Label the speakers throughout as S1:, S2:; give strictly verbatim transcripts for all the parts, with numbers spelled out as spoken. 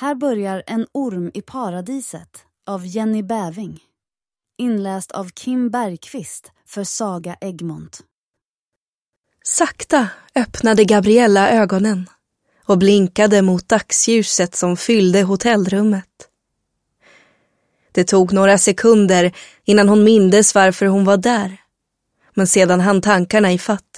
S1: Här börjar En orm i paradiset av Jenny Bäving. Inläst av Kim Bergqvist för Saga Egmont.
S2: Sakta öppnade Gabriella ögonen och blinkade mot dagsljuset som fyllde hotellrummet. Det tog några sekunder innan hon mindes varför hon var där, men sedan hann tankarna i fatt.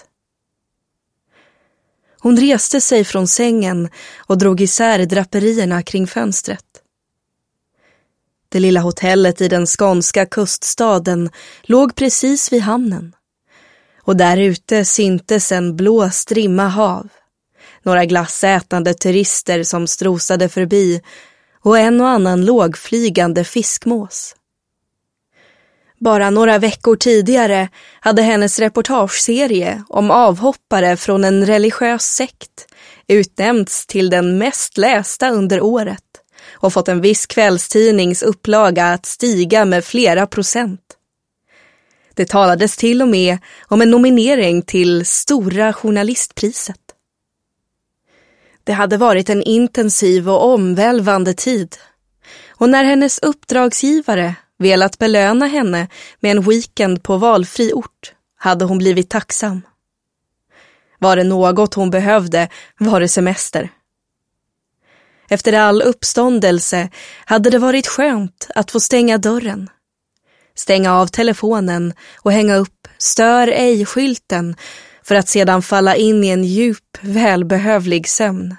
S2: Hon reste sig från sängen och drog isär draperierna kring fönstret. Det lilla hotellet i den skånska kuststaden låg precis vid hamnen. Och där ute syntes en blå strimma hav. Några glassätande turister som strosade förbi och en och annan lågflygande fiskmås. Bara några veckor tidigare hade hennes reportageserie om avhoppare från en religiös sekt utnämnts till den mest lästa under året och fått en viss kvällstidnings upplaga att stiga med flera procent. Det talades till och med om en nominering till Stora journalistpriset. Det hade varit en intensiv och omvälvande tid. Och när hennes uppdragsgivare velat belöna henne med en weekend på valfri ort hade hon blivit tacksam. Var det något hon behövde var det semester. Efter all uppståndelse hade det varit skönt att få stänga dörren. Stänga av telefonen och hänga upp stör ej-skylten för att sedan falla in i en djup, välbehövlig sömn.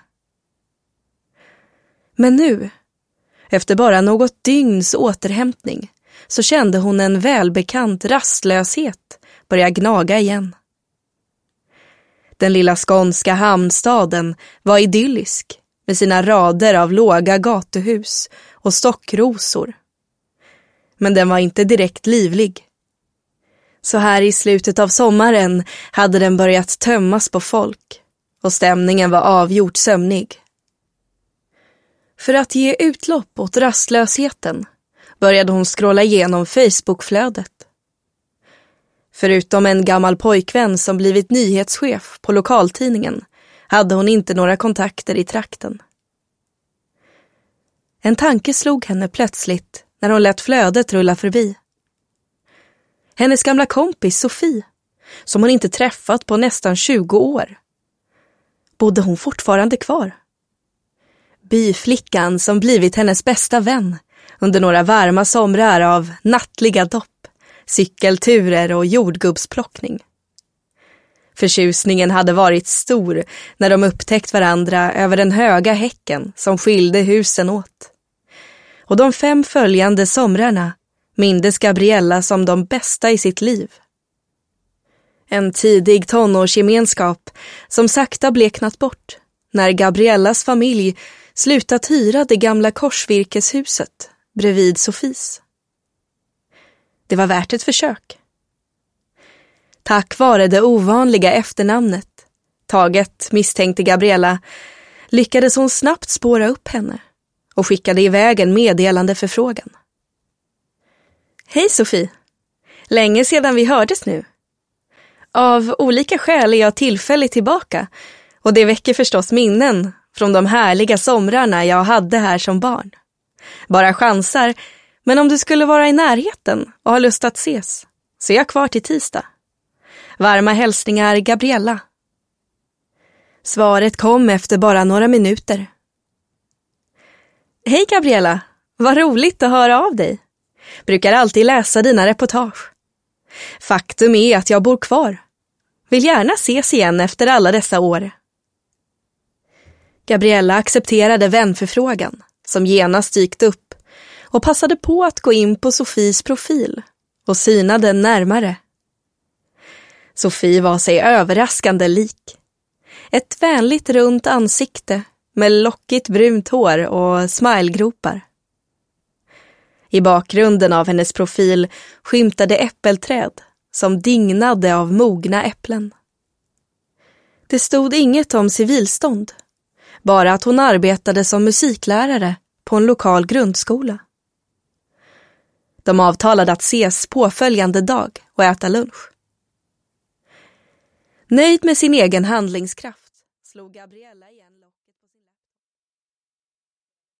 S2: Men nu, efter bara något dygns återhämtning, så kände hon en välbekant rastlöshet börja gnaga igen. Den lilla skånska hamnstaden var idyllisk med sina rader av låga gatuhus och stockrosor. Men den var inte direkt livlig. Så här i slutet av sommaren hade den börjat tömmas på folk och stämningen var avgjort sömnig. För att ge utlopp åt rastlösheten började hon scrolla igenom Facebookflödet. Förutom en gammal pojkvän som blivit nyhetschef på lokaltidningen hade hon inte några kontakter i trakten. En tanke slog henne plötsligt när hon lät flödet rulla förbi. Hennes gamla kompis Sofie, som hon inte träffat på nästan tjugo år. Bodde hon fortfarande kvar? Byflickan som blivit hennes bästa vän under några varma somrar av nattliga dopp, cykelturer och jordgubbsplockning. Förtjusningen hade varit stor när de upptäckt varandra över den höga häcken som skilde husen åt. Och de fem följande somrarna mindes Gabriella som de bästa i sitt liv. En tidig tonårsgemenskap som sakta bleknat bort när Gabriellas familj slutat hyra det gamla korsvirkeshuset bredvid Sofies. Det var värt ett försök. Tack vare det ovanliga efternamnet, taget misstänkte Gabriella, lyckades hon snabbt spåra upp henne och skickade iväg en meddelande förfrågan. Hej Sofie, länge sedan vi hördes nu. Av olika skäl är jag tillfälligt tillbaka och det väcker förstås minnen från de härliga somrarna jag hade här som barn. Bara chansar, men om du skulle vara i närheten och ha lust att ses så är jag kvar till tisdag. Varma hälsningar Gabriella. Svaret kom efter bara några minuter. Hej Gabriella, vad roligt att höra av dig. Brukar alltid läsa dina reportage. Faktum är att jag bor kvar. Vill gärna ses igen efter alla dessa år. Gabriella accepterade vänförfrågan som genast dykt upp och passade på att gå in på Sofies profil och syna den närmare. Sofie var sig överraskande lik. Ett vänligt runt ansikte med lockigt brunt hår och smilegropar. I bakgrunden av hennes profil skymtade äppelträd som dignade av mogna äpplen. Det stod inget om civilstånd, bara att hon arbetade som musiklärare på en lokal grundskola. De avtalade att ses påföljande dag och äta lunch. Nöjd med sin egen handlingskraft slog Gabriella igen